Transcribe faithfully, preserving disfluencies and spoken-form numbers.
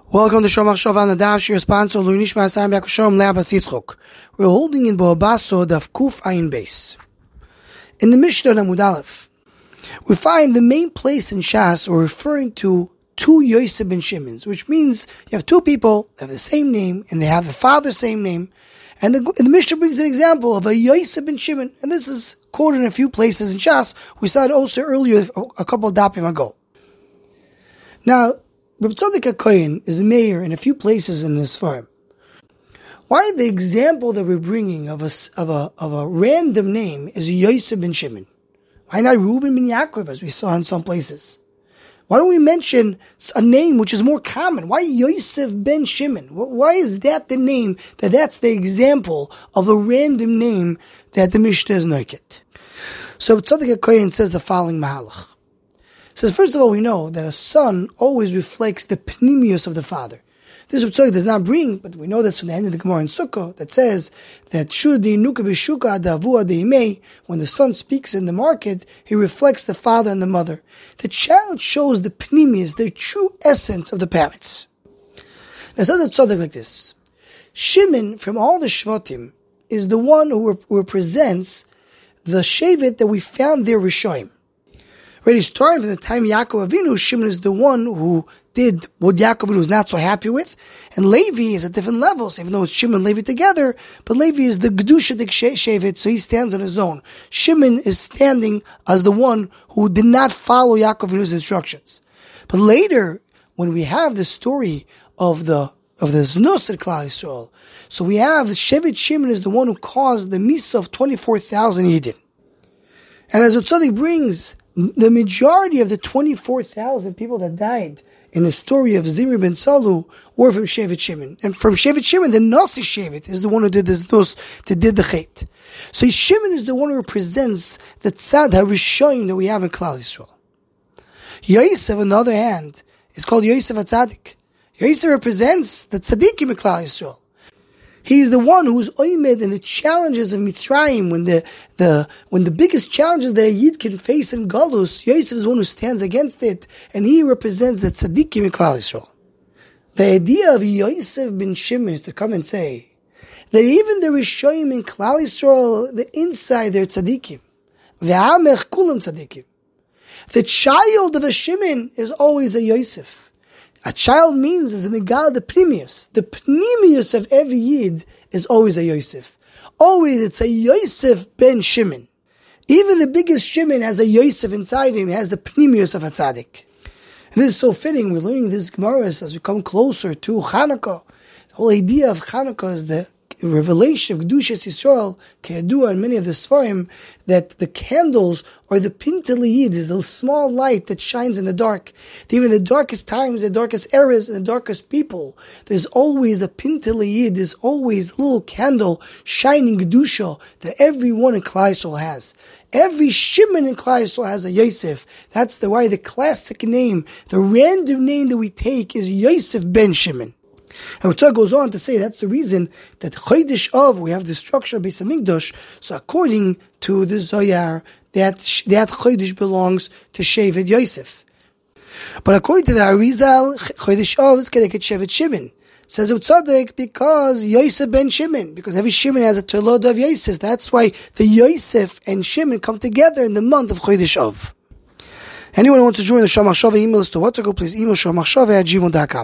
Welcome to Shomach Shov on the Daf. Your sponsor, Luinish Masam Yakushom Leabas Yitzchok. We're holding in Boabaso Daf Kuf Ayin Beis. In the Mishnah Amud Aleph, we find the main place in Shas are referring to two Yosef ben Shimons, which means you have two people that have the same name and they have the father's same name. And the, and the Mishnah brings an example of a Yosef ben Shimon, and this is quoted in a few places in Shas. We saw it also earlier, a couple of dapim ago. Now, Reb Tzadok HaKohen is a mayor in a few places in this farm. Why the example that we're bringing of a, of a, of a random name is Yosef ben Shimon? Why not Reuven ben Yaakov, as we saw in some places? Why don't we mention a name which is more common? Why Yosef ben Shimon? Why is that the name, that that's the example of a random name that the Mishnah is noiket? So Tzadok HaKohen says the following mahalach. It says, first of all, we know that a son always reflects the pnimius of the father. This Tzadok does not bring, but we know that's from the end of the Gemara in Sukkah, that says that when the son speaks in the market, he reflects the father and the mother. The child shows the pnimius, the true essence of the parents. Now, it says Tzadok like this. Shimon, from all the Shvatim, is the one who rep- represents the Shevet that we found there Rishoim. Already starting from the time Yaakov Avinu, Shimon is the one who did what Yaakov Avinu was not so happy with, and Levi is at different levels, even though it's Shimon and Levi together, but Levi is the Gedushadik Shevet, so he stands on his own. Shimon is standing as the one who did not follow Yaakov Avinu's instructions. But later, when we have the story of the of the Znus at Klal Yisrael, so we have Shevet Shimon is the one who caused the Misa of twenty-four thousand Yidden. And as Tzadok brings, the majority of the twenty-four thousand people that died in the story of Zimri ben Salu were from Shevet Shimon. And from Shevet Shimon, the Nasi Shevet is the one who did this, those, that did the Chet. So Shimon is the one who represents the Tzad HaRishoyim that we have in Klal Yisrael. Yosef, on the other hand, is called Yosef HaTzadik. Yosef represents the Tzadikim in Klal Yisrael. He is the one who is oimed in the challenges of Mitzrayim, when the, the, when the biggest challenges that a Yid can face in Galus, Yosef is the one who stands against it, and he represents the Tzadikim in Klal Yisrael. The idea of Yosef ben Shimon is to come and say that even the Rishoyim in Klal Yisrael, the inside, they're Tzadikim. Ve'amech kulam Tzadikim. The child of a Shimon is always a Yosef. A child means is a megal the pnimius. The pnimius of every Yid is always a Yosef. Always it's a Yosef ben Shimon. Even the biggest Shimon has a Yosef inside him, has the pnimius of a tzaddik. And this is so fitting. We're learning this Gemara as we come closer to Chanukah. The whole idea of Chanukah is the revelation of Kedushas Yisrael, Ke'adua, and many of the Sfarim, that the candles or the Pintel Yid is the small light that shines in the dark. Even in the darkest times, the darkest eras, and the darkest people, there's always a Pintel Yid, there's always a little candle shining Kedusha that everyone in Klal Yisrael has. Every Shimon in Klal Yisrael has a Yosef. That's the why the classic name, the random name that we take is Yosef ben Shimon. And Tzadok goes on to say that's the reason that Chodesh Av, we have the structure of Beis Hamikdash. So according to the Zohar, that that Chodesh belongs to Shevet Yosef. But according to the Arizal, Chodesh Av is connected to Shevet Shimon. Says Tzadok because Yosef ben Shimon, because every Shimon has a Tolod of Yosef. That's why the Yosef and Shimon come together in the month of Chodesh Av. Anyone who wants to join the Shomach Shova email us to WhatsApp, please email shomachshova at gmail dot com.